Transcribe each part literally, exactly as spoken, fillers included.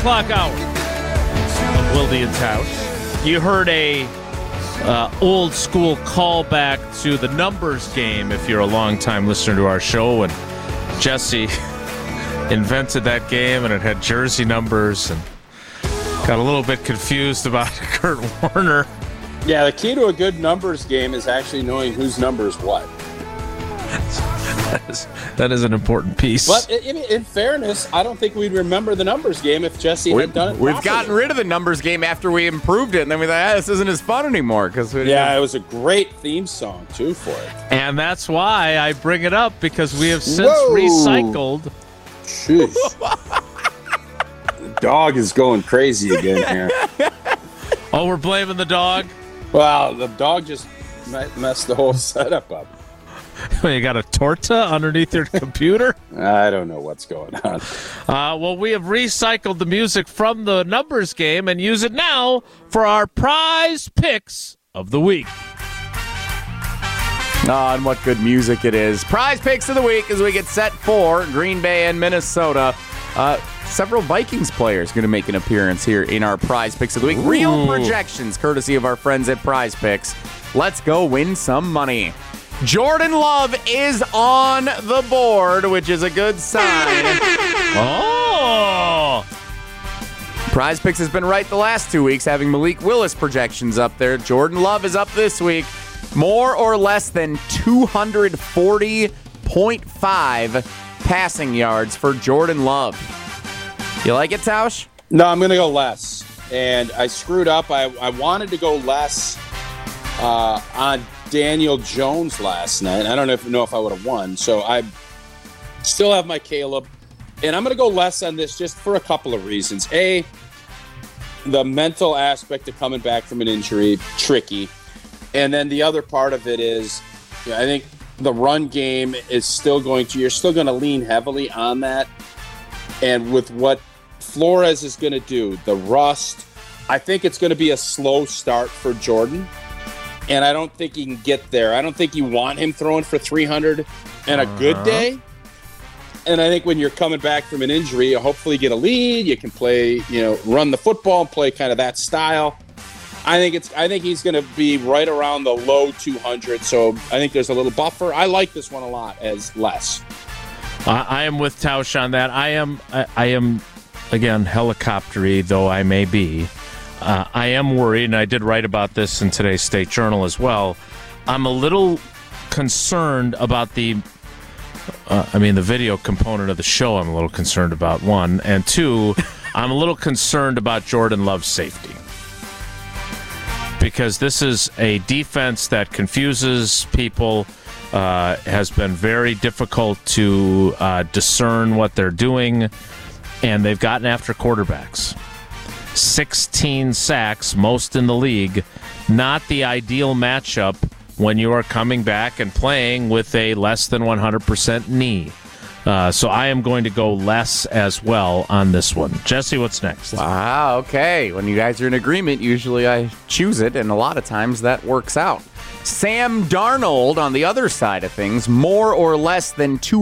o'clock hour of Wilde and Tausch. You heard a uh, old school callback to the numbers game if you're a longtime listener to our show. And Jesse invented that game, and it had jersey numbers, and got a little bit confused about Kurt Warner. Yeah, the key to a good numbers game is actually knowing whose number is what. that, is, that is an important piece. But in, in fairness, I don't think we'd remember the numbers game if Jesse we, had done it We've properly. gotten rid of the numbers game after we improved it, and then we thought, ah, this isn't as fun anymore. Cause we, yeah, it was a great theme song, too, for it. And that's why I bring it up, because we have since Whoa. recycled. Jeez. The dog is going crazy again here. Oh, we're blaming the dog? Well, the dog just messed the whole setup up. You got a torta underneath your computer? I don't know what's going on. Uh, well, we have recycled the music from the numbers game and use it now for our prize picks of the week. Oh, and what good music it is. Prize picks of the week as we get set for Green Bay and Minnesota. Uh, several Vikings players going to make an appearance here in our prize picks of the week. Ooh. Real projections, courtesy of our friends at Prize Picks. Let's go win some money. Jordan Love is on the board, which is a good sign. Oh! Prize Picks has been right the last two weeks, having Malik Willis projections up there. Jordan Love is up this week. More or less than two forty point five passing yards for Jordan Love. You like it, Tausch? No, I'm going to go less. And I screwed up. I, I wanted to go less uh, on Daniel Jones last night. I don't know if, know if I would have won. So I still have my Caleb. And I'm going to go less on this just for a couple of reasons. A, the mental aspect of coming back from an injury, tricky. And then the other part of it is, you know, I think the run game is still going to, you're still going to lean heavily on that. And with what Flores is going to do, the rust, I think it's going to be a slow start for Jordan. And I don't think he can get there. I don't think you want him throwing for three hundred and a good Uh-huh. day. And I think when you're coming back from an injury, you hopefully get a lead. You can play, you know, run the football and play kind of that style. I think it's. I think he's going to be right around the low two hundred. So I think there's a little buffer. I like this one a lot as less. I, I am with Tausch on that. I am. I, I am, again, helicoptery though I may be. Uh, I am worried, and I did write about this in today's State Journal as well. I'm a little concerned about the. Uh, I mean, the video component of the show. I'm a little concerned about, one, and two. I'm a little concerned about Jordan Love's safety. Because this is a defense that confuses people, uh, has been very difficult to uh, discern what they're doing, and they've gotten after quarterbacks. sixteen sacks, most in the league. Not the ideal matchup when you are coming back and playing with a less than one hundred percent knee. Uh, so I am going to go less as well on this one. Jesse, what's next? Wow, okay. When you guys are in agreement, usually I choose it, and a lot of times that works out. Sam Darnold, on the other side of things, more or less than two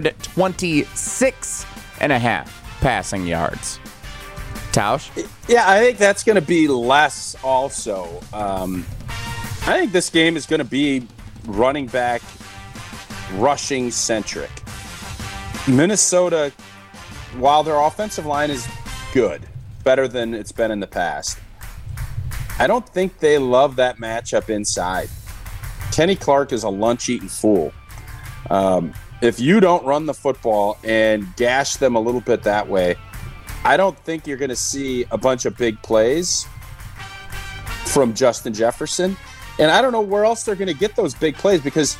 twenty-six and a half passing yards. Tausch? Yeah, I think that's going to be less also. Um, I think this game is going to be running back, rushing centric. Minnesota, while their offensive line is good, better than it's been in the past, I don't think they love that matchup inside. Kenny Clark is a lunch-eating fool. Um, if you don't run the football and gash them a little bit that way, I don't think you're going to see a bunch of big plays from Justin Jefferson. And I don't know where else they're going to get those big plays, because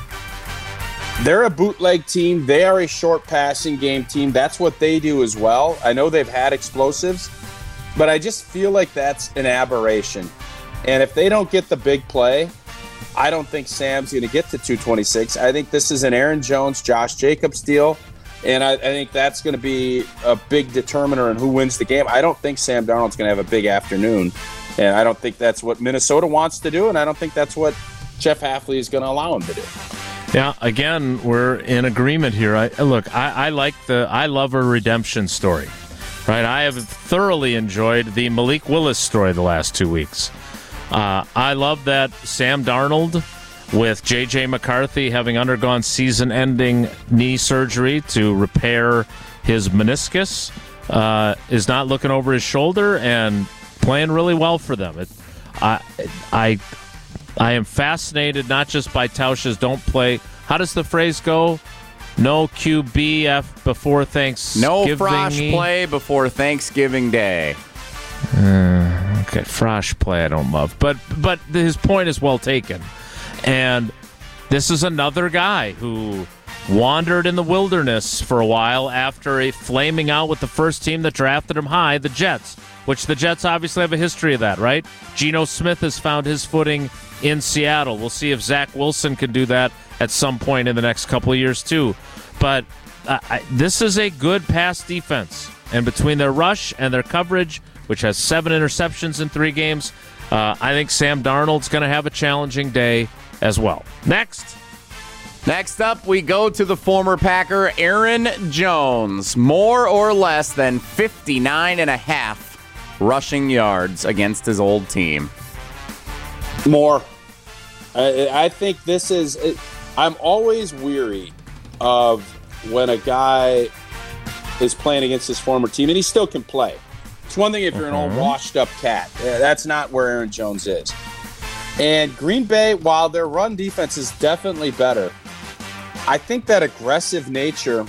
they're a bootleg team. They are a short passing game team. That's what they do as well. I know they've had explosives, but I just feel like that's an aberration. And if they don't get the big play, I don't think Sam's going to get to two twenty-six. I think this is an Aaron Jones, Josh Jacobs deal. And I, I think that's going to be a big determiner in who wins the game. I don't think Sam Darnold's going to have a big afternoon. And I don't think that's what Minnesota wants to do. And I don't think that's what Jeff Hafley is going to allow him to do. Yeah, again, we're in agreement here. I, look, I, I like the, I love a redemption story, right? I have thoroughly enjoyed the Malik Willis story the last two weeks. Uh, I love that Sam Darnold, with J J McCarthy having undergone season-ending knee surgery to repair his meniscus, uh, is not looking over his shoulder and playing really well for them. It, I, I, I am fascinated not just by Tausch's don't play. How does the phrase go? No Q B F before Thanksgiving. No Frosh play before Thanksgiving Day. Uh, okay, Frosh play I don't love, but but his point is well taken. And this is another guy who wandered in the wilderness for a while after a flaming out with the first team that drafted him high, the Jets, which the Jets obviously have a history of that, right? Geno Smith has found his footing in Seattle. We'll see if Zach Wilson can do that at some point in the next couple of years, too. But uh, I, this is a good pass defense. And between their rush and their coverage, which has seven interceptions in three games, uh, I think Sam Darnold's going to have a challenging day as well. Next. Next up, we go to the former Packer, Aaron Jones. More or less than fifty-nine and a half rushing yards against his old team. More. I, I think this is... I'm always weary of when a guy is playing against his former team, and he still can play. It's one thing if you're an old washed-up cat. That's not where Aaron Jones is. And Green Bay, while their run defense is definitely better, I think that aggressive nature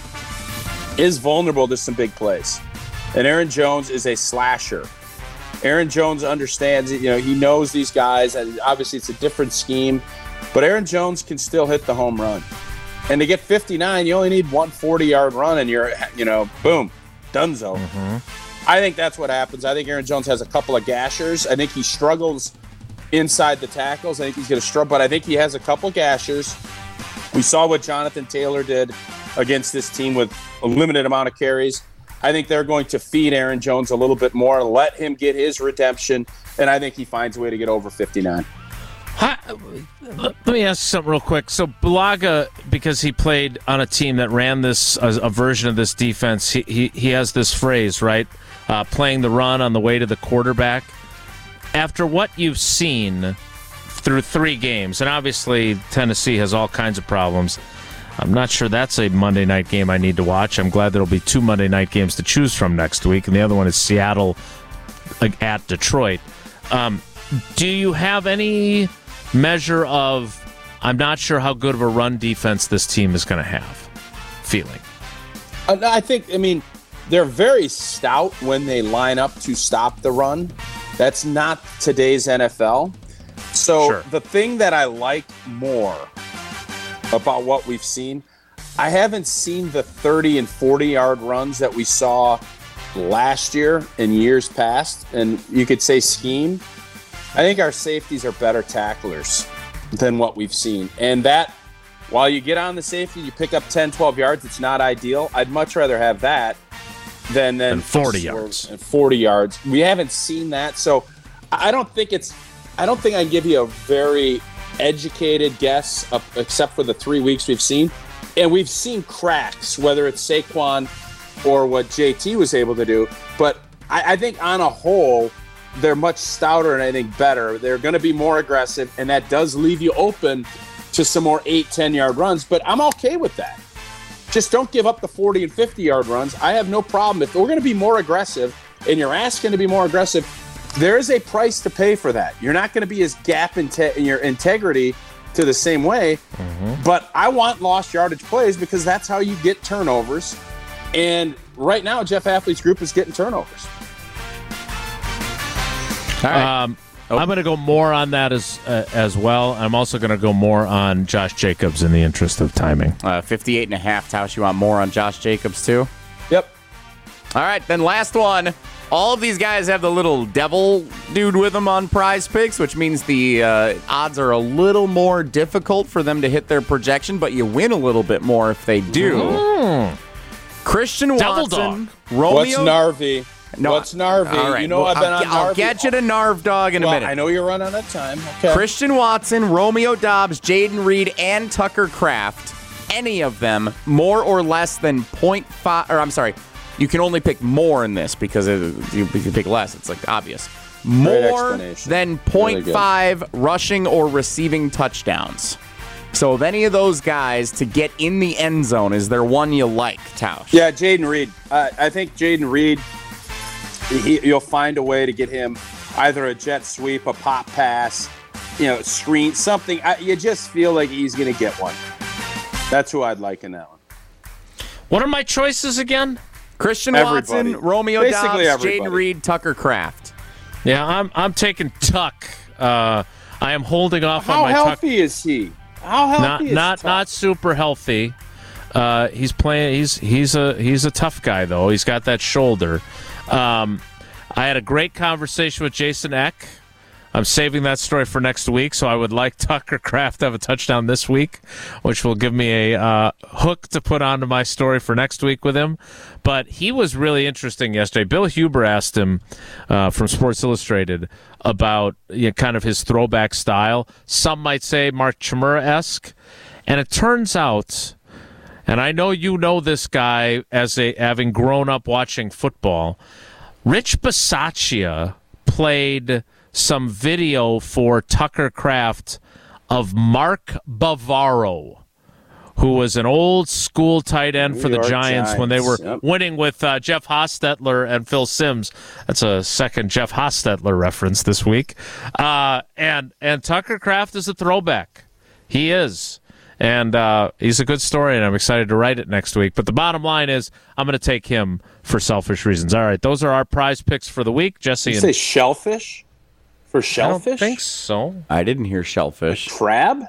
is vulnerable to some big plays. And Aaron Jones is a slasher. Aaron Jones understands it. You know, he knows these guys, and obviously it's a different scheme. But Aaron Jones can still hit the home run. And to get fifty-nine, you only need one forty-yard run, and you're, you know, boom, donezo. Mm-hmm. I think that's what happens. I think Aaron Jones has a couple of gashers. I think he struggles inside the tackles. I think he's going to struggle, but I think he has a couple gashers. We saw what Jonathan Taylor did against this team with a limited amount of carries. I think they're going to feed Aaron Jones a little bit more, let him get his redemption, and I think he finds a way to get over fifty-nine. Hi, let me ask you something real quick. So Bulaga, because he played on a team that ran this a, a version of this defense, he, he he has this phrase, right? Uh, playing the run on the way to the quarterback. After what you've seen through three games, and obviously Tennessee has all kinds of problems, I'm not sure that's a Monday night game I need to watch. I'm glad there'll be two Monday night games to choose from next week, and the other one is Seattle at Detroit. Um, do you have any measure of, I'm not sure how good of a run defense this team is going to have, feeling? I think, I mean, they're very stout when they line up to stop the run. That's not today's N F L. So sure. The thing that I like more about what we've seen, I haven't seen the thirty and forty-yard runs that we saw last year and years past. And you could say scheme. I think our safeties are better tacklers than what we've seen. And that, while you get on the safety, you pick up ten, twelve yards, it's not ideal. I'd much rather have that than, than forty yards. And forty yards. We haven't seen that. So I don't think it's, I don't think I can give you a very educated guess, uh, except for the three weeks we've seen. And we've seen cracks, whether it's Saquon or what J T was able to do. But I, I think on a whole, they're much stouter and I think better. They're going to be more aggressive, and that does leave you open to some more eight, ten-yard runs. But I'm okay with that. Just don't give up the forty and fifty-yard runs. I have no problem. If we're going to be more aggressive and you're asking to be more aggressive, there is a price to pay for that. You're not going to be as gap in, te- in your integrity to the same way. Mm-hmm. But I want lost yardage plays because that's how you get turnovers. And right now, Jeff Hafley's group is getting turnovers. All right. Um, oh. I'm going to go more on that as uh, as well. I'm also going to go more on Josh Jacobs in the interest of timing. Uh, fifty-eight and a half. Tausch, you want more on Josh Jacobs too? Yep. All right, then last one. All of these guys have the little devil dude with them on Prize Picks, which means the uh, odds are a little more difficult for them to hit their projection, but you win a little bit more if they do. Mm. Christian Devil Watson, dog. Romeo. What's Narvi? No, What's Narvi? Right. You know well, I've been I'll, on I'll Narvi. get you to Narv Dog in well, a minute. I know you're running out of time. Okay. Christian Watson, Romeo Doubs, Jaden Reed, and Tucker Kraft. Any of them more or less than point five, or I'm sorry, You can only pick more in this because it, you, you can pick less. It's like obvious. More than point five really rushing or receiving touchdowns. So of any of those guys to get in the end zone, is there one you like, Tausch? Yeah, Jaden Reed. Uh, I think Jaden Reed, he, you'll find a way to get him either a jet sweep, a pop pass, you know, screen, something. I, you just feel like he's going to get one. That's who I'd like in that one. What are my choices again? Christian Everybody. Watson, Romeo Basically Dobbs, everybody. Jaden Reed, Tucker Kraft. Yeah, I'm I'm taking Tuck. Uh, I am holding off How on my Tuck. How healthy is he? How healthy Not is not Tuck? not super healthy. Uh, he's playing. He's he's a he's a tough guy though. He's got that shoulder. Um, I had a great conversation with Jason Eck. I'm saving that story for next week, so I would like Tucker Kraft to have a touchdown this week, which will give me a uh, hook to put onto my story for next week with him. But he was really interesting yesterday. Bill Huber asked him uh, from Sports Illustrated about you know, kind of his throwback style. Some might say Mark Chmura-esque. And it turns out, and I know you know this guy as a having grown up watching football, Rich Bisaccia played some video for Tucker Kraft of Mark Bavaro, who was an old school tight end New for the York Giants, Giants. when they were Yep. winning with uh, Jeff Hostetler and Phil Simms. That's a second Jeff Hostetler reference this week. Uh, and and Tucker Kraft is a throwback. He is. And uh, he's a good story, and I'm excited to write it next week. But the bottom line is I'm going to take him for selfish reasons. All right, those are our prize picks for the week. Jesse You and say shellfish? For I shellfish? don't think so. I didn't hear shellfish. Crab?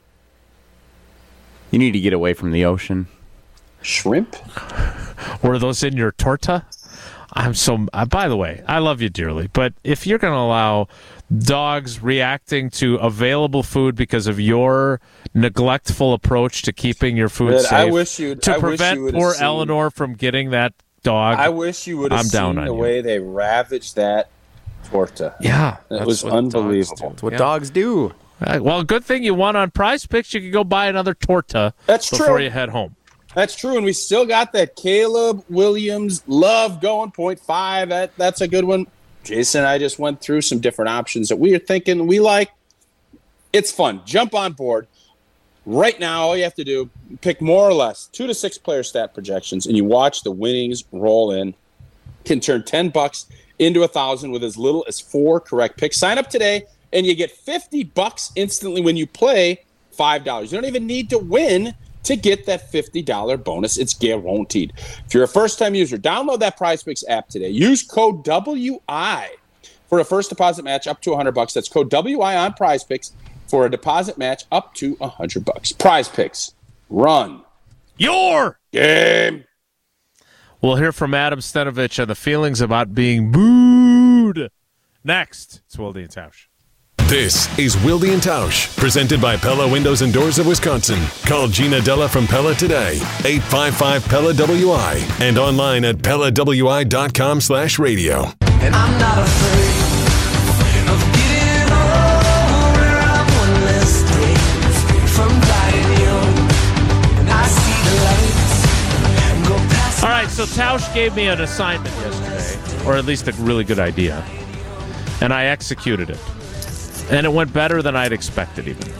You need to get away from the ocean. Shrimp? Were those in your torta? I'm so. Uh, by the way, I love you dearly, but if you're going to allow dogs reacting to available food because of your neglectful approach to keeping your food Good. safe, I wish you'd- to I wish prevent you would've poor seen- Eleanor from getting that dog. I wish you would have I'm down seen on the you. way they ravaged that torta. yeah, That that's was what dogs unbelievable. do. That's what Yeah. dogs do. Uh, well, good thing you won on Prize Picks. You could go buy another torta That's before true. you head home. That's true, and we still got that Caleb Williams love going point five. That that's a good one. Jason and I just went through some different options that we are thinking we like. It's fun. Jump on board. Right now, all you have to do, pick more or less two to six player stat projections, and you watch the winnings roll in. Can turn ten bucks into a thousand with as little as four correct picks. Sign up today, and you get fifty bucks instantly when you play five dollars. You don't even need to win to get that fifty dollars bonus. It's guaranteed. If you're a first-time user, download that PrizePicks app today. Use code W I for a first deposit match up to one hundred bucks. That's code W I on PrizePicks for a deposit match up to one hundred bucks. PrizePicks. Run. Your Game. We'll hear from Adam Stenovich on the feelings about being booed. Next, it's Wilde and Tausch. This is Wilde and Tausch, presented by Pella Windows and Doors of Wisconsin. Call Gina Della from Pella today, eight five five Pella W I, and online at pella w i dot com slash radio. And I'm not afraid of getting older. I'm one less day from dying young. And I see the lights go past. All right, so Tausch gave me an assignment yesterday, or at least a really good idea, and I executed it. And it went better than I'd expected, even.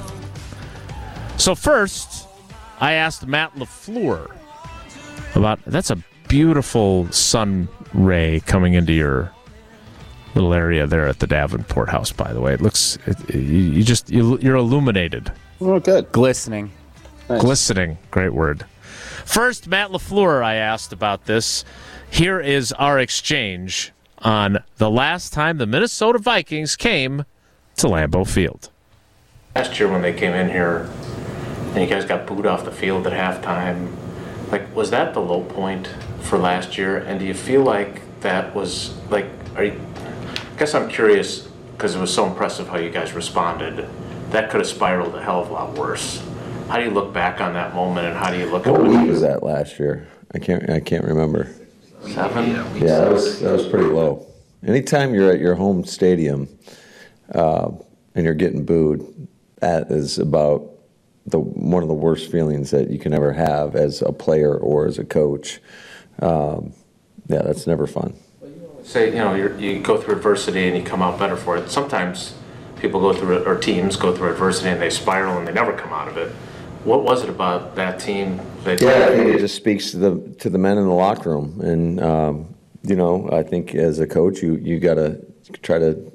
So first, I asked Matt LaFleur about, that's a beautiful sun ray coming into your little area there at the Davenport house, by the way. It looks, it, you, you just, you, you're illuminated. Oh, good. Glistening. Nice. Glistening, great word. First, Matt LaFleur, I asked about this. Here is our exchange on the last time the Minnesota Vikings came to Lambeau Field. Last year when they came in here and you guys got booed off the field at halftime, like, was that the low point for last year? And do you feel like that was, like, are you, I guess I'm curious, because it was so impressive how you guys responded, that could have spiraled a hell of a lot worse. How do you look back on that moment, and how do you look at What what week you, was that last year? I can't. I can't remember. seven? Yeah, that was that was pretty low. Anytime you're at your home stadium uh, and you're getting booed, that is about the one of the worst feelings that you can ever have as a player or as a coach. Um, yeah, that's never fun. Say, you know, you're, you go through adversity and you come out better for it. Sometimes people go through it, or teams go through adversity and they spiral and they never come out of it. What was it about that team that? Yeah, I think it just speaks to the to the men in the locker room, and um, you know, I think as a coach, you you got to try to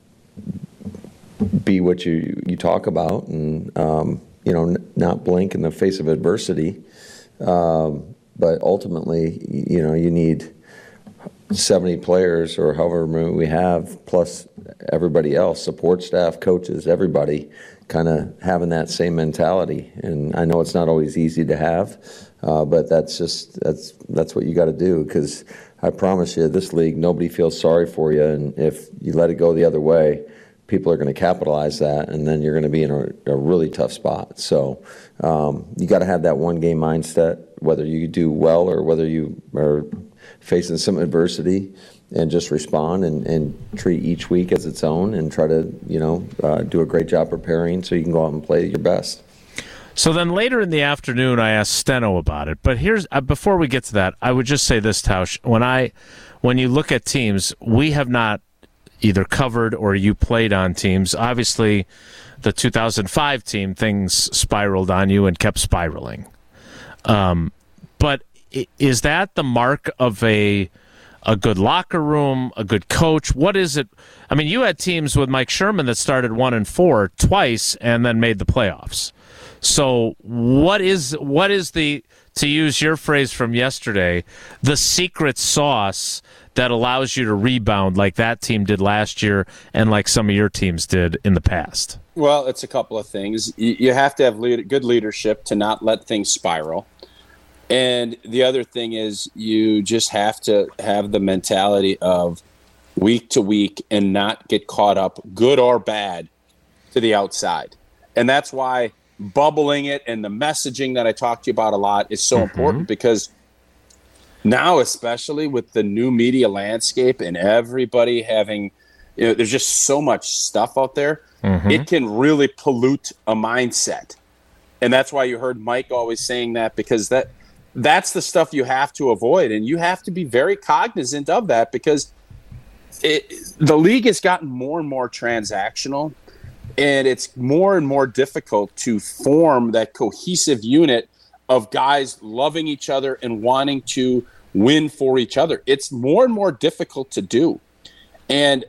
be what you you talk about, and um, you know, n- not blink in the face of adversity. Um, but ultimately, you know, you need seventy players or however many we have, plus everybody else, support staff, coaches, everybody, kind of having that same mentality. And I know it's not always easy to have, uh, but that's just that's that's what you got to do. Because I promise you, this league, nobody feels sorry for you, and if you let it go the other way, people are going to capitalize that, and then you're going to be in a, a really tough spot. So um, you got to have that one game mindset, whether you do well or whether you are facing some adversity, and just respond and, and treat each week as its own, and try to, you know, uh, do a great job preparing so you can go out and play your best. So then later in the afternoon, I asked Steno about it. But here's uh, before we get to that, I would just say this, Tausch. When I, when you look at teams, we have not either covered or you played on teams. Obviously, the two thousand five team, things spiraled on you and kept spiraling. Um, but is that the mark of a a good locker room, a good coach? What is it? I mean, you had teams with Mike Sherman that started one and four twice and then made the playoffs. So what is what is the, to use your phrase from yesterday, the secret sauce that allows you to rebound like that team did last year and like some of your teams did in the past? Well, it's a couple of things. You, you have to have lead, good leadership to not let things spiral. And the other thing is you just have to have the mentality of week to week and not get caught up, good or bad, to the outside. And that's why bubbling it and the messaging that I talked to you about a lot is so mm-hmm. important, because now, especially with the new media landscape and everybody having, you know, there's just so much stuff out there, mm-hmm. it can really pollute a mindset. And that's why you heard Mike always saying that, because that that's the stuff you have to avoid. And you have to be very cognizant of that, because it, the league has gotten more and more transactional, and it's more and more difficult to form that cohesive unit of guys loving each other and wanting to win for each other. It's more and more difficult to do. And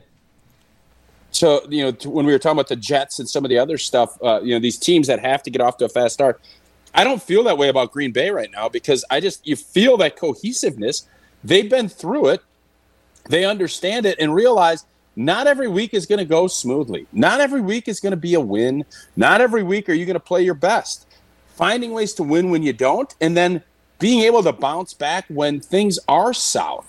so, you know, to, when we were talking about the Jets and some of the other stuff, uh, you know, these teams that have to get off to a fast start, I don't feel that way about Green Bay right now, because I just, you feel that cohesiveness. They've been through it. They understand it and realize not every week is going to go smoothly. Not every week is going to be a win. Not every week are you going to play your best. Finding ways to win when you don't, and then being able to bounce back when things are south.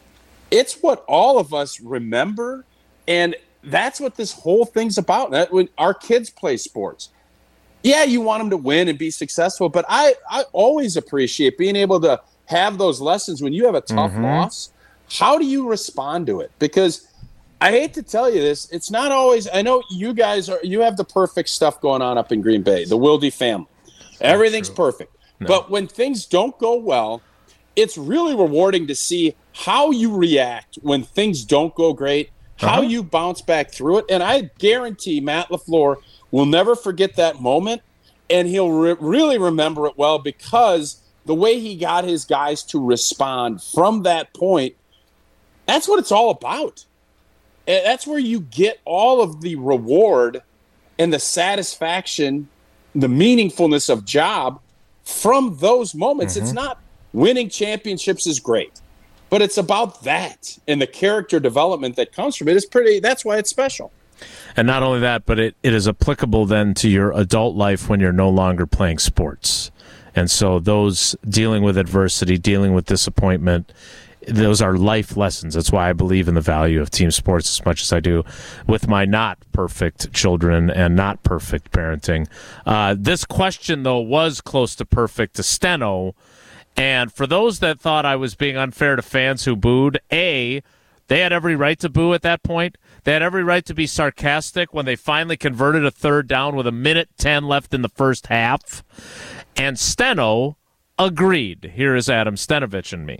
It's what all of us remember, and that's what this whole thing's about. That when our kids play sports, yeah, you want them to win and be successful, but I, I always appreciate being able to have those lessons when you have a tough mm-hmm. loss. How do you respond to it? Because I hate to tell you this, it's not always, I know you guys are, you have the perfect stuff going on up in Green Bay, the Wilde family. Everything's perfect. No. But when things don't go well, it's really rewarding to see how you react when things don't go great, how uh-huh. you bounce back through it. And I guarantee Matt LaFleur will never forget that moment, and he'll re- really remember it well, because the way he got his guys to respond from that point, that's what it's all about. And that's where you get all of the reward and the satisfaction, the meaningfulness of job from those moments. Mm-hmm. It's not winning championships is great, but it's about that, and the character development that comes from it is pretty, that's why it's special. And not only that, but it, it is applicable then to your adult life when you're no longer playing sports. And so those dealing with adversity, dealing with disappointment, those are life lessons. That's why I believe in the value of team sports as much as I do with my not perfect children and not perfect parenting. Uh, this question, though, was close to perfect to Steno. And for those that thought I was being unfair to fans who booed, A, they had every right to boo at that point. They had every right to be sarcastic when they finally converted a third down with a minute ten left in the first half. And Steno agreed. Here is Adam Stenovich and me.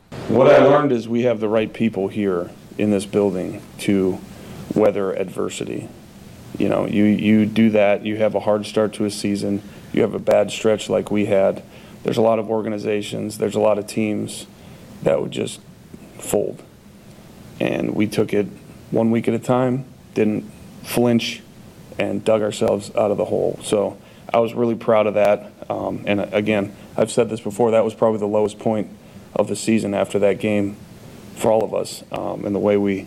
What I learned is we have the right people here in this building to weather adversity. You know, you, you do that, you have a hard start to a season, you have a bad stretch like we had. There's a lot of organizations, there's a lot of teams that would just fold. And we took it one week at a time, didn't flinch, and dug ourselves out of the hole. So I was really proud of that. Um, and again, I've said this before, that was probably the lowest point of the season after that game for all of us. Um, and the way we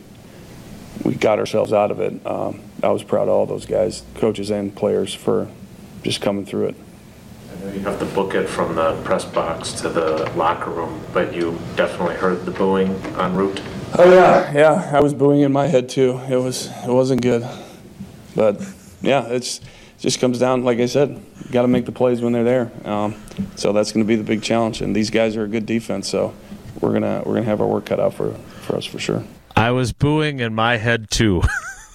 we got ourselves out of it, um, I was proud of all those guys, coaches and players, for just coming through it. I know you have to book it from the press box to the locker room, but you definitely heard the booing en route. Oh yeah, yeah. I was booing in my head too. It was it wasn't good, but yeah, it's it just comes down, like I said, you got to make the plays when they're there. Um, so that's going to be the big challenge. And these guys are a good defense, so we're gonna we're gonna have our work cut out for for us for sure. I was booing in my head too.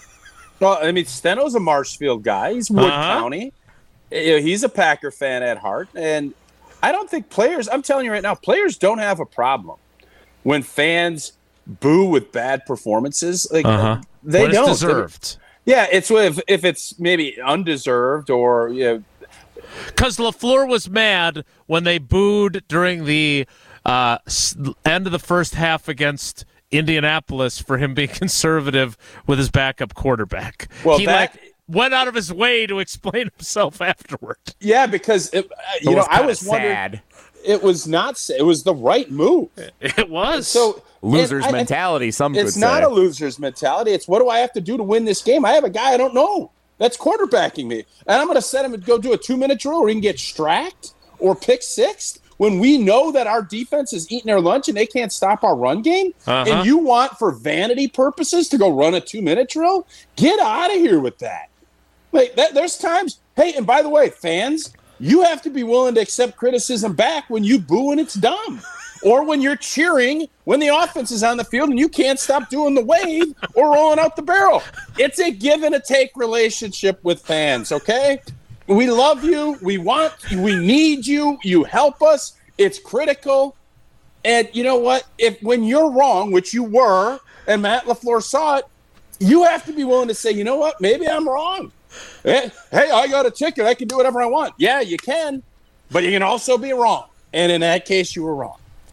Well, I mean, Steno's a Marshfield guy. He's Wood Uh-huh. County. You know, he's a Packer fan at heart, and I don't think players. I'm telling you right now, players don't have a problem when fans boo with bad performances. Like Uh-huh. they When it's don't. deserved. Yeah, it's if if it's maybe undeserved or you know. Because LaFleur was mad when they booed during the uh, s- end of the first half against Indianapolis for him being conservative with his backup quarterback. Well, he that- like went out of his way to explain himself afterward. Yeah, because it, uh, you know, I was wondering. sad. It was not. sa- It was the right move. It was. So Losers and I- mentality, some It's could not say. a loser's mentality. It's what do I have to do to win this game? I have a guy I don't know that's quarterbacking me, and I'm going to set him to go do a two-minute drill, or he can get stracked or pick six when we know that our defense is eating their lunch and they can't stop our run game. Uh-huh. And you want, for vanity purposes, to go run a two-minute drill? Get out of here with that. Like that, there's times. Hey, and by the way, fans, you have to be willing to accept criticism back when you boo and it's dumb. Or when you're cheering when the offense is on the field and you can't stop doing the wave or rolling out the barrel. It's a give and a take relationship with fans, okay? We love you. We want you. We need you. You help us. It's critical. And you know what? If when you're wrong, which you were, and Matt LaFleur saw it, you have to be willing to say, you know what? Maybe I'm wrong. Hey, hey, I got a ticket. I can do whatever I want. Yeah, you can. But you can also be wrong. And in that case, you were wrong.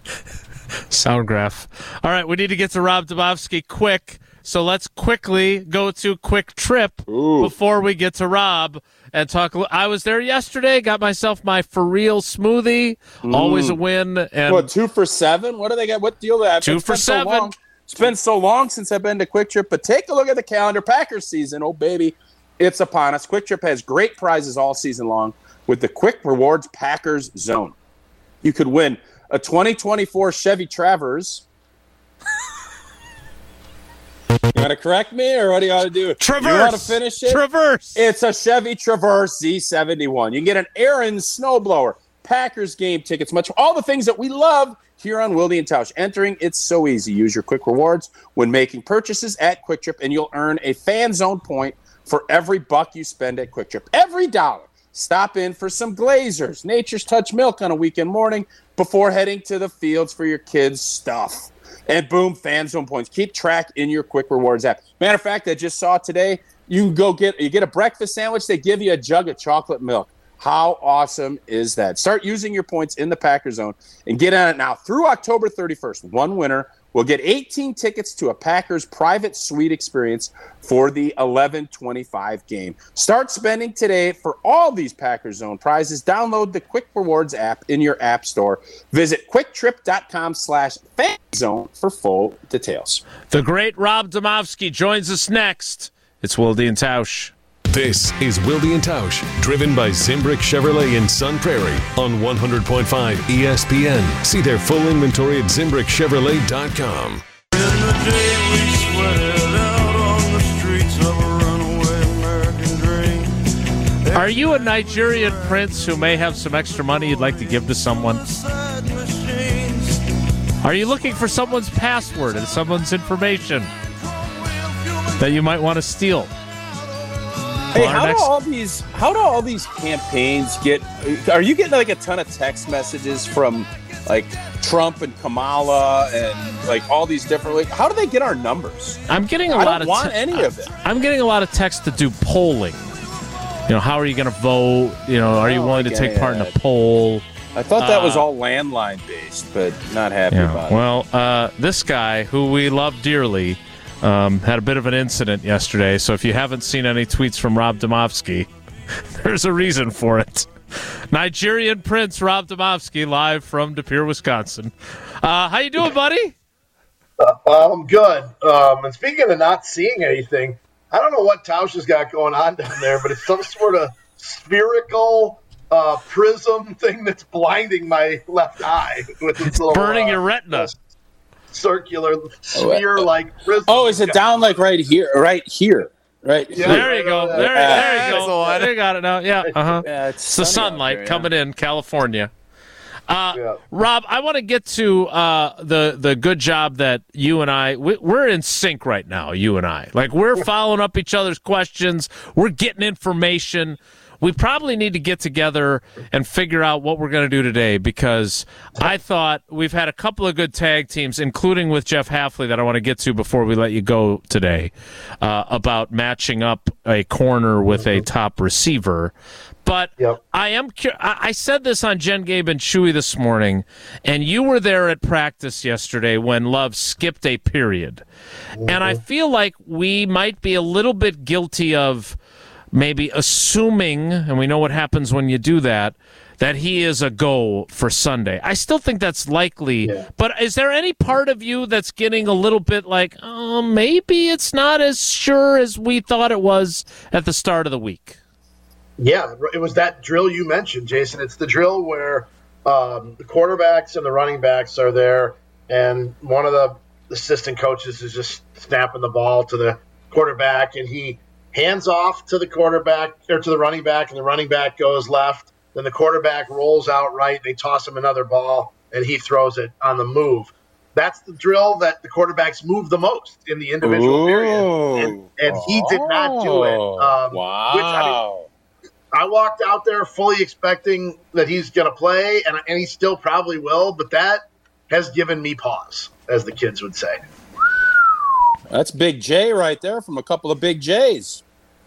Sound graph. All right, we need to get to Rob Domofsky quick, so let's quickly go to Quick Trip Ooh. before we get to Rob and talk. I was there yesterday, got myself my For Real smoothie, always a win. And What, two for seven? What do they got? What deal do they have? Two It's for been so seven. long. It's been so long since I've been to Quick Trip, but take a look at the calendar. Packers season, oh baby, it's upon us. Quick Trip has great prizes all season long with the Quick Rewards Packers Zone. You could win a twenty twenty-four Chevy Traverse. You want to correct me, or what do you want to do? Traverse. You want to finish it? Traverse. It's a Chevy Traverse Z seventy-one. You can get an Aaron's snowblower, Packers game tickets, much all the things that we love here on Wilde and Tausch. Entering, it's so easy. Use your Quick Rewards when making purchases at Quick Trip, and you'll earn a Fan Zone point for every buck you spend at Quick Trip. Every dollar. Stop in for some Glazers, Nature's Touch milk on a weekend morning before heading to the fields for your kids' stuff. And boom, Fan Zone points. Keep track in your Quick Rewards app. Matter of fact, I just saw today, you can go get you get a breakfast sandwich, they give you a jug of chocolate milk. How awesome is that? Start using your points in the Packer Zone and get on it now. Through October thirty-first, one winner will get eighteen tickets to a Packers private suite experience for the eleven twenty-five game. Start spending today for all these Packer Zone prizes. Download the Quick Rewards app in your app store. Visit quicktrip.com slash fanzone for full details. The great Rob Domofsky joins us next. It's Wilde and Tausch. This is Wilde and Tausch, driven by Zimbrick Chevrolet in Sun Prairie on one hundred point five E S P N. See their full inventory at zimbrick chevrolet dot com. Are you a Nigerian prince who may have some extra money you'd like to give to someone? Are you looking for someone's password and someone's information that you might want to steal? Hey, Well, our how next- do all these how do all these campaigns get? Are you getting like a ton of text messages from like Trump and Kamala and like all these different. Like, how do they get our numbers? I'm getting a I lot don't of want te- any of it. I'm getting a lot of texts to do polling. You know, how are you going to vote? You know, are you don't willing to like take any part of in a that. poll? I thought that was Uh, all landline based, but not happy Yeah. about it. Well, uh, this guy who we love dearly um, had a bit of an incident yesterday. So if you haven't seen any tweets from Rob Domofsky, there's a reason for it. Nigerian Prince Rob Domofsky live from De Pere, Wisconsin. Uh, how you doing, buddy? Uh, I'm good. Um, and speaking of not seeing anything, I don't know what Tausch has got going on down there, but it's some sort of spherical uh, prism thing that's blinding my left eye with this little Burning uh, your retina. circular sphere-like prism. Oh, is it down like right here? Right here. Right. Yeah. here. There you go. There, there you That's the go. one. There you got it now. Yeah. Uh-huh. Yeah, It's the sunny out sunlight there, yeah. coming in California. Uh, Yeah. Rob, I want to get to uh, the the good job that you and I we, we're in sync right now. You and I, like we're following up each other's questions. We're getting information. We probably need to get together and figure out what we're going to do today because I thought we've had a couple of good tag teams, including with Jeff Hafley, that I want to get to before we let you go today, uh, about matching up a corner with a top receiver. But Yep. I am. Cu- I I said this on Jen, Gabe, and Chewy this morning, and you were there at practice yesterday when Love skipped a period, and I feel like we might be a little bit guilty of maybe assuming, and we know what happens when you do that, that he is a go for Sunday. I still think that's likely, Yeah. but is there any part of you that's getting a little bit like, oh, maybe it's not as sure as we thought it was at the start of the week? Yeah, it was that drill you mentioned, Jason. It's the drill where um, the quarterbacks and the running backs are there, and one of the assistant coaches is just snapping the ball to the quarterback, and he hands off to the quarterback or to the running back, and the running back goes left. Then the quarterback rolls out right. They toss him another ball, and he throws it on the move. That's the drill that the quarterbacks move the most in the individual period, and, and he did not do it. Um, wow. Which, I mean, I walked out there fully expecting that he's going to play, and, and he still probably will, but that has given me pause, as the kids would say. That's Big J right there from a couple of Big J's.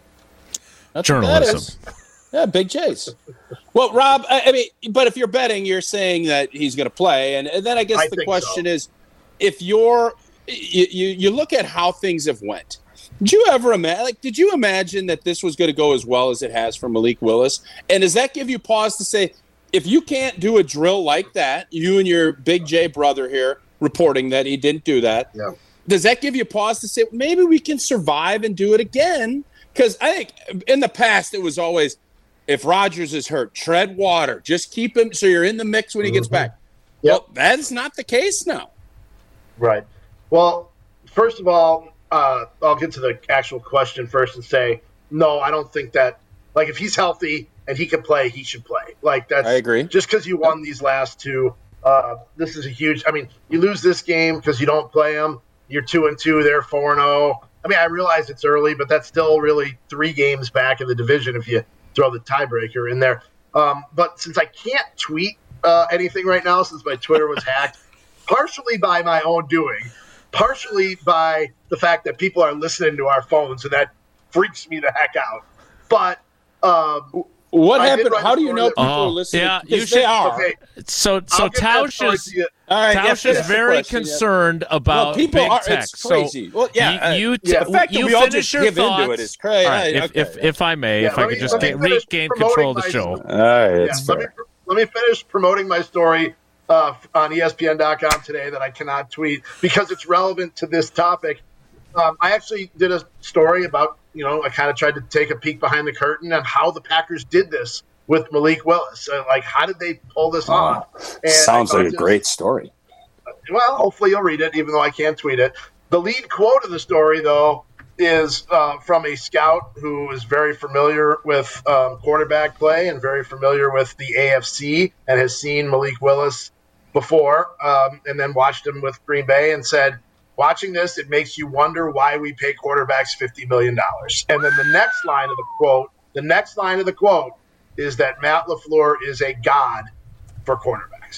That's Journalism. What that is. Yeah, Big J's. Well, Rob, I, I mean, but if you're betting, you're saying that he's going to play, and, and then I guess I the think question so. is, if you're you, you you look at how things have went. Did you ever imagine? Like, did you imagine that this was going to go as well as it has for Malik Willis? And does that give you pause to say, if you can't do a drill like that, you and your Big J brother here reporting that he didn't do that, Yeah. does that give you pause to say maybe we can survive and do it again? Because I think in the past it was always, if Rodgers is hurt, tread water, just keep him so you're in the mix when he gets back. Yep. Well, that's not the case now. Right. Well, first of all, uh, I'll get to the actual question first and say, no, I don't think that, like, if he's healthy and he can play, he should play. Like, that's I agree. Just because you won these last two, uh, this is a huge, I mean, you lose this game because you don't play them. You're two and two, they're four and oh. I mean, I realize it's early, but that's still really three games back in the division if you throw the tiebreaker in there. Um, but since I can't tweet uh, anything right now, since my Twitter was hacked, partially by my own doing, partially by the fact that people are listening to our phones, and that freaks me the heck out. But um, What I did happened? write How a do you story know that- people Oh, are listening? yeah, Because you they should- are. okay, So, so I'll get that Tausch story is to you. All right, Tausch yes, is that's the very question, yeah. concerned about Well, people big are. tech. It's crazy. So well, yeah. you, you, uh, t- the fact that you we all finish just your give thoughts. into it is crazy. All right, if, Okay. if, if I may, Yeah, if I let could me- just let me get, finish regain promoting control of the my- show. All right, Yeah, that's let me fair. let me finish promoting my story uh, on E S P N dot com today that I cannot tweet because it's relevant to this topic. Um, I actually did a story about, you know, I kind of tried to take a peek behind the curtain on how the Packers did this with Malik Willis. Uh, like, how did they pull this off? And Sounds I like thought a this- great story. Well, hopefully you'll read it, even though I can't tweet it. The lead quote of the story, though, is uh, from a scout who is very familiar with um, quarterback play and very familiar with the A F C and has seen Malik Willis before, um, and then watched him with Green Bay and said, watching this, it makes you wonder why we pay quarterbacks fifty million dollars. And then the next line of the quote, the next line of the quote is that Matt LaFleur is a god for quarterbacks.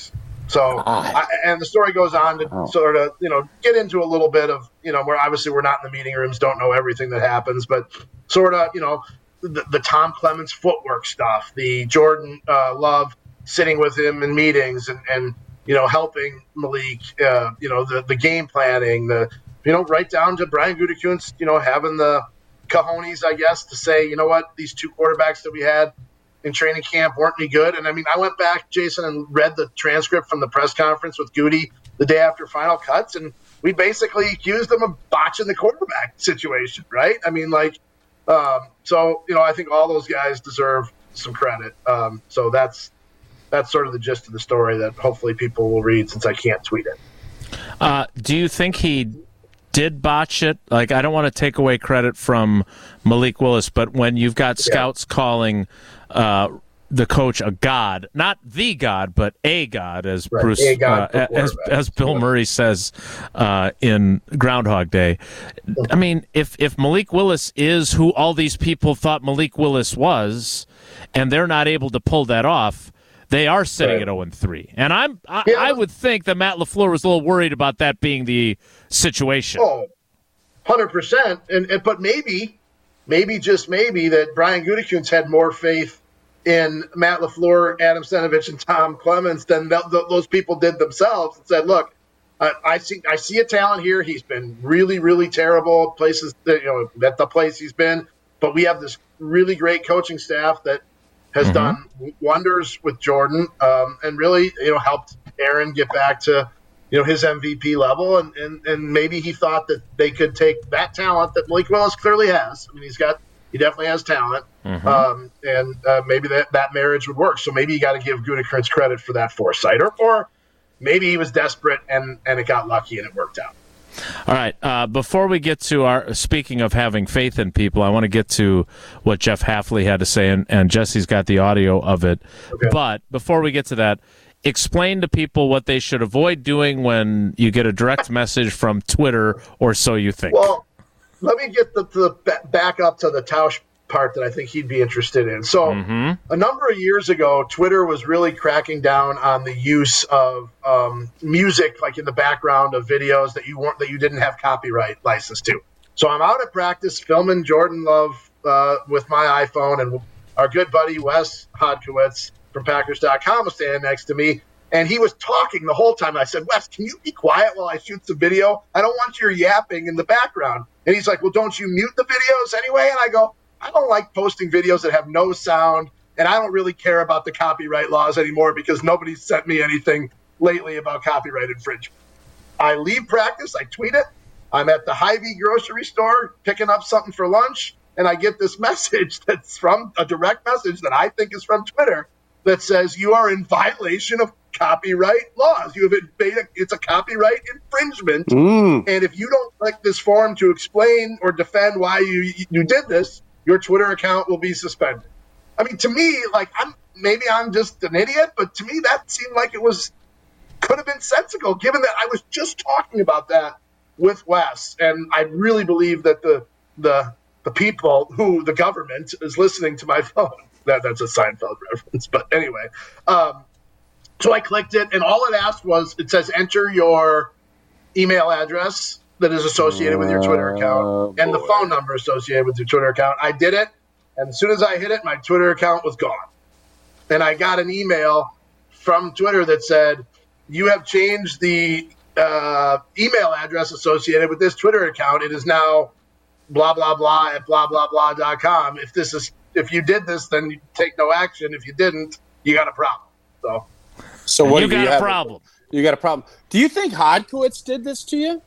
So, I, and the story goes on to Oh. sort of, you know, get into a little bit of, you know, where obviously we're not in the meeting rooms, don't know everything that happens, but sort of, you know, the, the Tom Clements footwork stuff, the Jordan uh, Love sitting with him in meetings and, and you know, helping Malik, uh, you know, the, the game planning, the, you know, right down to Brian Gutekunst, you know, having the cojones, I guess, to say, you know what, these two quarterbacks that we had in training camp weren't any good. And I mean, I went back, Jason, and read the transcript from the press conference with Goody the day after final cuts, and we basically accused them of botching the quarterback situation, right? I mean, like, um, so, you know, I think all those guys deserve some credit. Um, so that's that's sort of the gist of the story that hopefully people will read since I can't tweet it. Uh, do you think he did botch it? Like, I don't want to take away credit from Malik Willis, but when you've got scouts yeah. calling uh, the coach a god, not the god, but a god, as right. Bruce, uh, as, as Bill Murray says uh, in Groundhog Day. I mean, if if Malik Willis is who all these people thought Malik Willis was, and they're not able to pull that off, they are sitting right. at oh and three. And I'm I, yeah. I would think that Matt LaFleur was a little worried about that being the situation. Oh, one hundred percent. And, and but maybe, maybe just maybe that Brian Gutekunst had more faith in Matt LaFleur, Adam Stenavich, and Tom Clements than th- th- those people did themselves, and said, "Look, I, I see I see a talent here. He's been really, really terrible at places that, you know, at the place he's been, but we have this really great coaching staff that has mm-hmm. done wonders with Jordan, um, and really, you know, helped Aaron get back to, you know, his M V P level. And, and, and maybe he thought that they could take that talent that Malik Willis clearly has. I mean, he's got, he definitely has talent. Mm-hmm. Um, and uh, maybe that, that marriage would work. So maybe you got to give Gutekunst credit for that foresight, or, or maybe he was desperate and, and it got lucky and it worked out. All right. Uh, before we get to our, speaking of having faith in people, I want to get to what Jeff Hafley had to say, and, and Jesse's got the audio of it. Okay. But before we get to that, explain to people what they should avoid doing when you get a direct message from Twitter, or so you think. Well, let me get the, the back up to the Tausch part that I think he'd be interested in. So mm-hmm. a number of years ago, Twitter was really cracking down on the use of um, music, like in the background of videos that you weren't, that you didn't have copyright license to. So I'm out at practice filming Jordan Love uh, with my iPhone, and our good buddy Wes Hodkiewicz from Packers dot com was standing next to me, and he was talking the whole time. I said, "Wes, can you be quiet while I shoot some video? I don't want your yapping in the background." And he's like, "Well, don't you mute the videos anyway?" And I go, I don't like posting videos that have no sound, and I don't really care about the copyright laws anymore because nobody's sent me anything lately about copyright infringement. I leave practice, I tweet it. I'm at the Hy-Vee grocery store picking up something for lunch, and I get this message that's from a direct message that I think is from Twitter that says, "You are in violation of copyright laws. You have made a, it's a copyright infringement, mm. and if you don't click this form to explain or defend why you you did this, your Twitter account will be suspended." I mean, to me, like, I'm maybe I'm just an idiot, but to me that seemed like it was could have been sensical, given that I was just talking about that with Wes, and I really believe that the the the people who the government is listening to my phone. That that's a Seinfeld reference, but anyway. Um, so I clicked it, and all it asked was, it says enter your email address that is associated with your Twitter account oh, and the phone number associated with your Twitter account. I did it, and as soon as I hit it, my Twitter account was gone. And I got an email from Twitter that said, "You have changed the uh, email address associated with this Twitter account. It is now blah, blah, blah at blah, blah, blah dot com. If this is, if you did this, then you take no action. If you didn't, you got a problem." So, so what you do got you a have? problem. You got a problem. Do you think Hodkiewicz did this to you?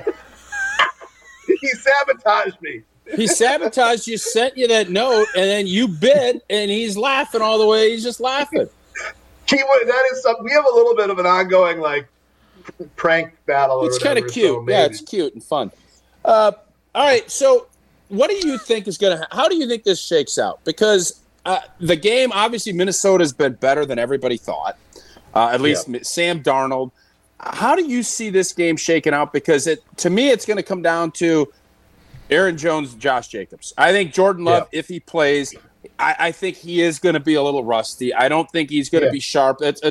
He sabotaged me. He sabotaged you, sent you that note, and then you bid, and he's laughing all the way. He's just laughing. He, that is something. We have a little bit of an ongoing, like, prank battle. Or it's kind of cute. So yeah, it's cute and fun. Uh, all right, so what do you think is going to – how do you think this shakes out? Because uh, the game, obviously, Minnesota's been better than everybody thought, uh, at least yeah. Sam Darnold. How do you see this game shaking out? Because it, to me, it's going to come down to Aaron Jones and Josh Jacobs. I think Jordan Love, yeah. if he plays, I, I think he is going to be a little rusty. I don't think he's going to yeah. be sharp. It's, it's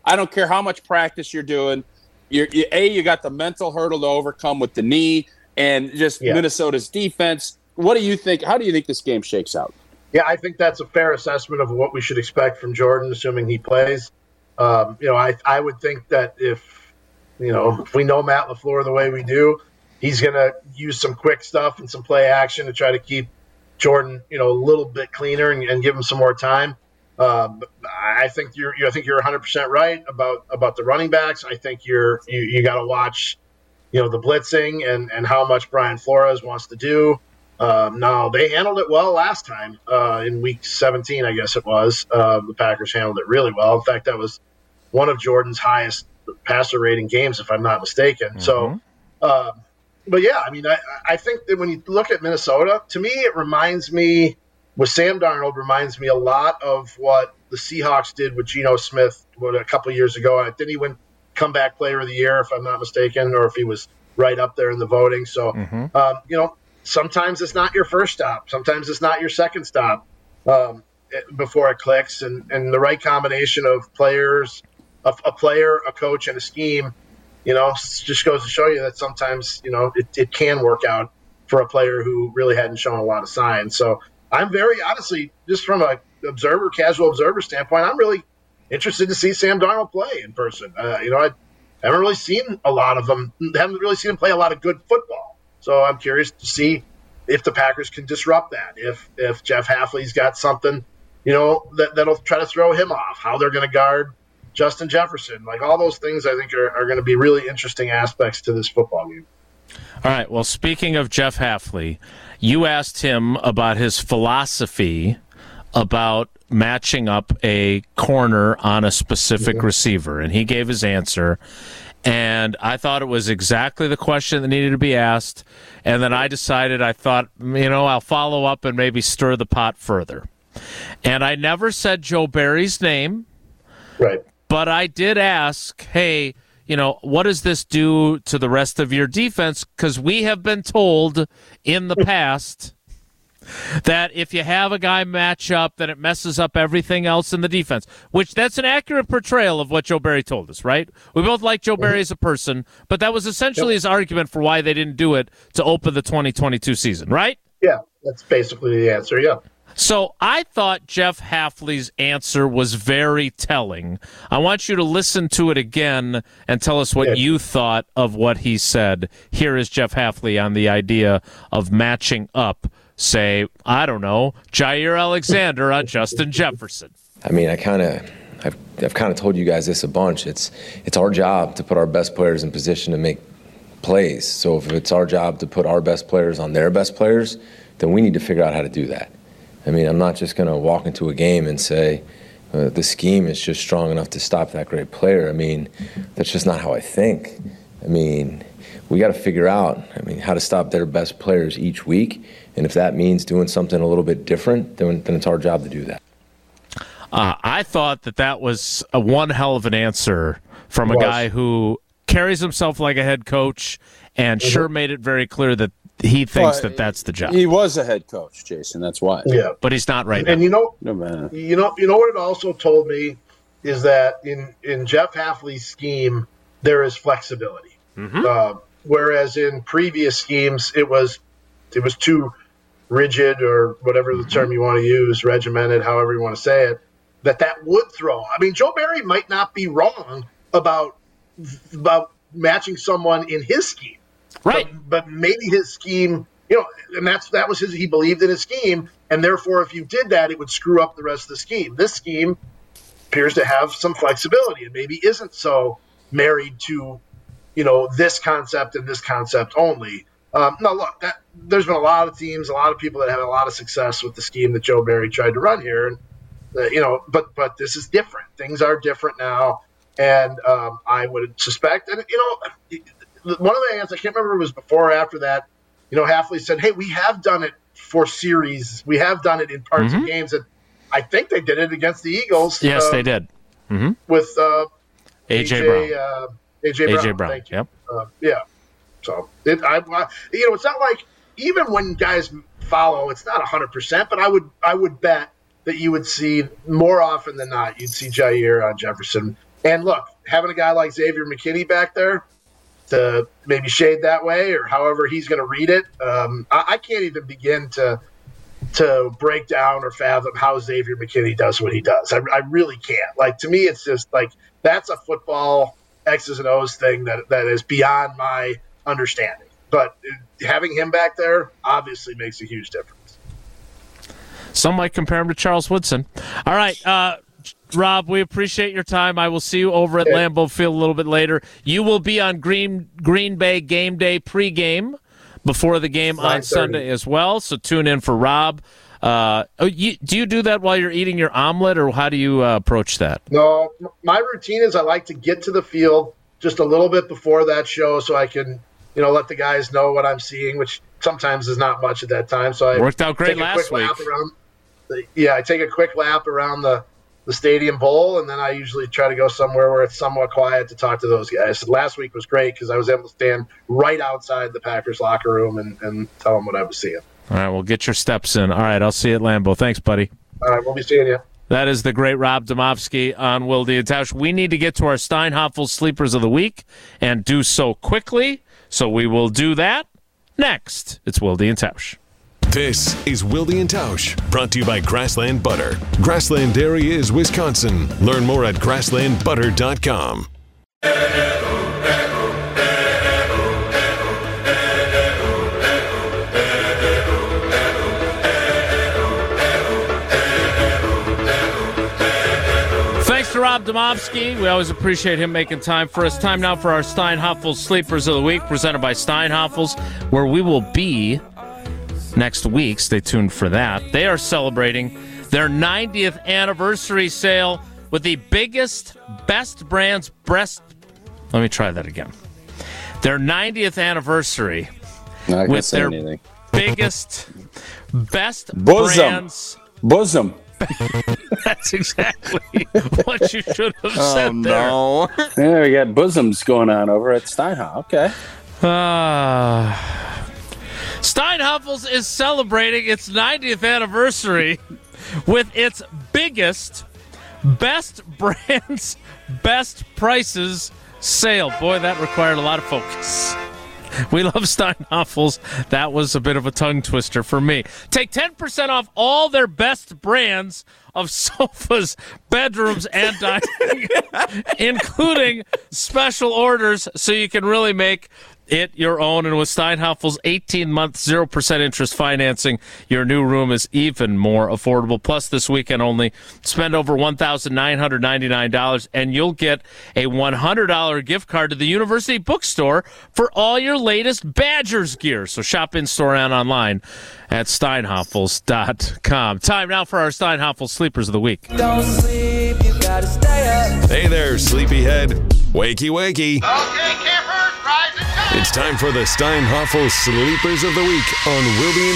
I don't care how much practice you're doing. You're, you, A, you got the mental hurdle to overcome with the knee and just Yeah. Minnesota's defense. What do you think? How do you think this game shakes out? Yeah, I think that's a fair assessment of what we should expect from Jordan, assuming he plays. Um, you know, I I would think that if, you know, if we know Matt LaFleur the way we do, he's going to use some quick stuff and some play action to try to keep Jordan, you know, a little bit cleaner and, and give him some more time. Um, I think you're, you I think you're one hundred percent right about about the running backs. I think you're you, you got to watch, you know, the blitzing and and how much Brian Flores wants to do. Um, no, they handled it well last time uh, in week seventeen, I guess it was. Uh, the Packers handled it really well. In fact, that was one of Jordan's highest passer rating games, if I'm not mistaken. Mm-hmm. So, uh, but yeah, I mean, I, I think that when you look at Minnesota, to me, it reminds me with Sam Darnold reminds me a lot of what the Seahawks did with Geno Smith what, a couple of years ago. Didn't he win comeback player of the year, if I'm not mistaken, or if he was right up there in the voting? So, mm-hmm. um, you know, sometimes it's not your first stop. Sometimes it's not your second stop um, before it clicks. And, and the right combination of players, a, a player, a coach, and a scheme, you know, just goes to show you that sometimes, you know, it, it can work out for a player who really hadn't shown a lot of signs. So I'm very, honestly, just from a observer, casual observer standpoint, I'm really interested to see Sam Darnold play in person. Uh, you know, I haven't really seen a lot of them, haven't really seen him play a lot of good football. So I'm curious to see if the Packers can disrupt that, if if Jeff Hafley's got something, you know, that, that'll try to throw him off, how they're going to guard Justin Jefferson. Like all those things I think are, are going to be really interesting aspects to this football game. All right, well, speaking of Jeff Hafley, you asked him about his philosophy about matching up a corner on a specific mm-hmm. receiver, and he gave his answer. And I thought it was exactly the question that needed to be asked. And then I decided, I thought, you know, I'll follow up and maybe stir the pot further. And I never said Joe Barry's name. Right. But I did ask, hey, you know, what does this do to the rest of your defense? Because we have been told in the past that if you have a guy match up, then it messes up everything else in the defense, which that's an accurate portrayal of what Joe Barry told us, right? We both like Joe Barry as a person, but that was essentially his argument for why they didn't do it to open the twenty twenty-two season, right? Yeah, that's basically the answer, yeah. So I thought Jeff Hafley's answer was very telling. I want you to listen to it again and tell us what yeah. you thought of what he said. Here is Jeff Hafley on the idea of matching up, say, I don't know, Jair Alexander on Justin Jefferson. I mean, I kind of, I've, I've kind of told you guys this a bunch. It's, it's our job to put our best players in position to make plays. So if it's our job to put our best players on their best players, then we need to figure out how to do that. I mean, I'm not just going to walk into a game and say uh, the scheme is just strong enough to stop that great player. I mean, that's just not how I think. I mean, we got to figure out, I mean, how to stop their best players each week. And if that means doing something a little bit different, then, then it's our job to do that. Uh, I thought that that was a one hell of an answer from a guy who carries himself like a head coach and mm-hmm. sure made it very clear that he thinks well, that that's the job. He was a head coach, Jason. That's why. Yeah, but he's not right and, now. And you know, no man. You know, you know what it also told me is that in in Jeff Hafley's scheme there is flexibility, mm-hmm. uh, whereas in previous schemes it was it was too rigid or whatever the mm-hmm. term you want to use, regimented, however you want to say it. That that would throw. I mean, Joe Barry might not be wrong about about matching someone in his scheme. Right. But, but maybe his scheme, you know, and that's that was his, he believed in his scheme, and therefore if you did that, it would screw up the rest of the scheme. This scheme appears to have some flexibility and maybe isn't so married to, you know, this concept and this concept only. Um, no, look, that, there's been a lot of teams, a lot of people that have a lot of success with the scheme that Joe Barry tried to run here, and uh, you know, but but this is different. Things are different now, and um, I would suspect, and you know. One of the answers, I can't remember if it was before or after that, you know, Hafley said, hey, we have done it for series. We have done it in parts mm-hmm. of games. And I think they did it against the Eagles. Yes, um, they did. Mm-hmm. With uh, A J Brown. Uh, A J Brown. A J Brown, Thank you. Yep. Uh, yeah. So, it, I, I, you know, it's not like, even when guys follow, it's not one hundred percent, but I would I would bet that you would see more often than not, you'd see Jair on Jefferson And look, having a guy like Xavier McKinney back there to maybe shade that way or however he's going to read it, um, I, I can't even begin to to break down or fathom how Xavier McKinney does what he does. I, I really can't. Like, to me, it's just like that's a football X's and O's thing that that is beyond my understanding. But having him back there obviously makes a huge difference. Some might compare him to Charles Woodson. All right, uh, Rob, we appreciate your time. I will see you over at Lambeau Field a little bit later. You will be on Green Green Bay game day pregame before the game on Sunday as well, so tune in for Rob. Uh, oh, you, do you do that while you're eating your omelet, or how do you uh, approach that? No, my routine is I like to get to the field just a little bit before that show so I can, you know, let the guys know what I'm seeing, which sometimes is not much at that time. So I worked out great take a last quick week. lap around the, yeah, I take a quick lap around the, the Stadium Bowl, and then I usually try to go somewhere where it's somewhat quiet to talk to those guys. Last week was great because I was able to stand right outside the Packers locker room and, and tell them what I was seeing. All right, well, get your steps in. All right, I'll see you at Lambeau. Thanks, buddy. All right, we'll be seeing you. That is the great Rob Domofsky on Wilde and Tausch. We need to get to our Steinhoffel Sleepers of the Week and do so quickly, so we will do that next. It's Wilde and Tausch. This is Wilde and Tausch, brought to you by Grassland Butter. Grassland Dairy is Wisconsin. Learn more at grassland butter dot com. Thanks to Rob Domofsky. We always appreciate him making time for us. Time now for our Steinhoffel Sleepers of the Week, presented by Steinhoffels, where we will be next week. Stay tuned for that. They are celebrating their ninetieth anniversary sale with the biggest, best brands, breast. Let me try that again. Their ninetieth anniversry Not with their anything. biggest, best Bosom. brands. Bosom. That's exactly what you should have said Oh, there. no. Yeah, we got bosoms going on over at Steinhoff. Okay. Uh, Steinhoffels is celebrating its ninetieth anniversary with its biggest, best brands, best prices sale. Boy, that required a lot of focus. We love Steinhoffels. That was a bit of a tongue twister for me. Take ten percent off all their best brands of sofas, bedrooms, and dining, including special orders, so you can really make it your own. And with Steinhoffel's eighteen-month zero percent interest financing, your new room is even more affordable. Plus, this weekend only, spend over one thousand nine hundred ninety-nine dollars, and you'll get a one hundred dollars gift card to the University Bookstore for all your latest Badgers gear. So shop in-store and online at steinhoffels dot com. Time now for our Steinhoffel Sleepers of the Week. Don't sleep, you gotta stay up. Hey there, sleepyhead. Wakey, wakey. Okay, campers, rise and shine. It's time for the Steinhoffel Sleepers of the Week on Wilde and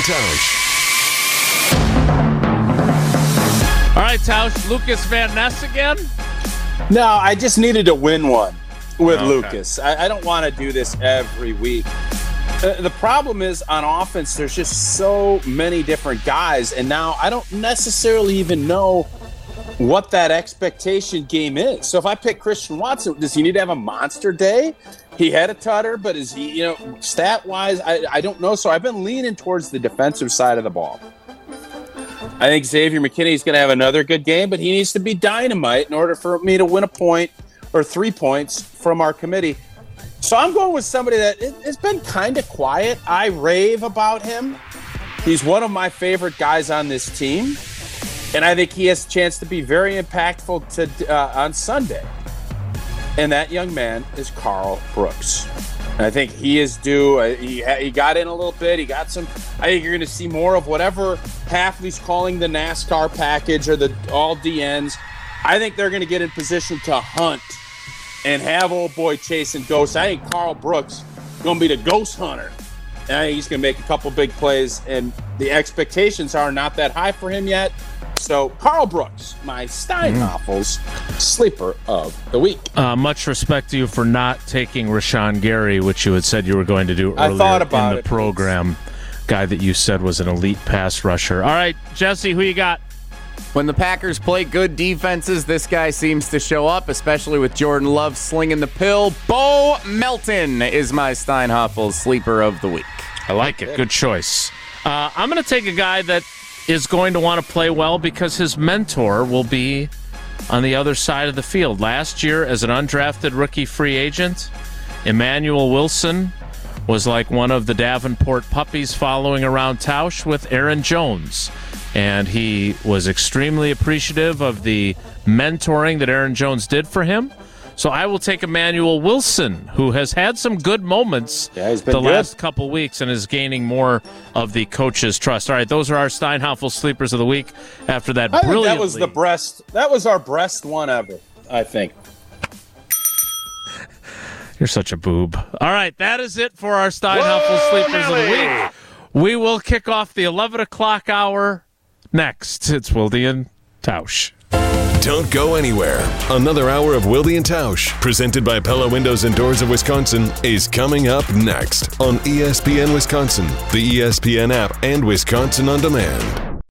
Tausch. All right, Tausch, Lucas Van Ness again? No, I just needed to win one with Okay. Lucas. I, I don't want to do this every week. Uh, the problem is on offense, there's just so many different guys, and now I don't necessarily even know what that expectation game is. So if I pick Christian Watson, does he need to have a monster day? He had a tutter, but is he, you know, stat-wise, I, I don't know. So I've been leaning towards the defensive side of the ball. I think Xavier McKinney is going to have another good game, but he needs to be dynamite in order for me to win a point or three points from our committee. So I'm going with somebody that it, it's been kind of quiet. I rave about him. He's one of my favorite guys on this team, and I think he has a chance to be very impactful to uh, on Sunday. And that young man is Carl Brooks. And I think he is due. Uh, he, he got in a little bit. He got some. I think you're going to see more of whatever Hafley's calling the NASCAR package or the all D Ns. I think they're going to get in position to hunt and have old boy chasing ghosts. I think Carl Brooks is going to be the ghost hunter. And I think he's going to make a couple big plays. And the expectations are not that high for him yet. So, Carl Brooks, my Steinhoffels sleeper of the week. Uh, much respect to you for not taking Rashawn Gary, which you had said you were going to do I earlier thought about in the it, program. Guy that you said was an elite pass rusher. All right, Jesse, who you got? When the Packers play good defenses, this guy seems to show up, especially with Jordan Love slinging the pill. Bo Melton is my Steinhoffel sleeper of the week. I like it. Good choice. Uh, I'm going to take a guy that is going to want to play well because his mentor will be on the other side of the field. Last year, as an undrafted rookie free agent, Emmanuel Wilson was like one of the Davenport puppies following around Tausch with Aaron Jones. And he was extremely appreciative of the mentoring that Aaron Jones did for him. So I will take Emmanuel Wilson, who has had some good moments Yeah, he's been the good. last couple weeks and is gaining more of the coach's trust. All right, those are our Steinhoffel sleepers of the week after that I think brilliantly. that was the breast. That was our breast one ever, I think. You're such a boob. All right, that is it for our Steinhoffel sleepers of the week. We will kick off the eleven o'clock hour next. It's Wilde and Tausch. Don't go anywhere. Another hour of Wilde and Tausch, presented by Pella Windows and Doors of Wisconsin, is coming up next on E S P N Wisconsin, the E S P N app, and Wisconsin On Demand.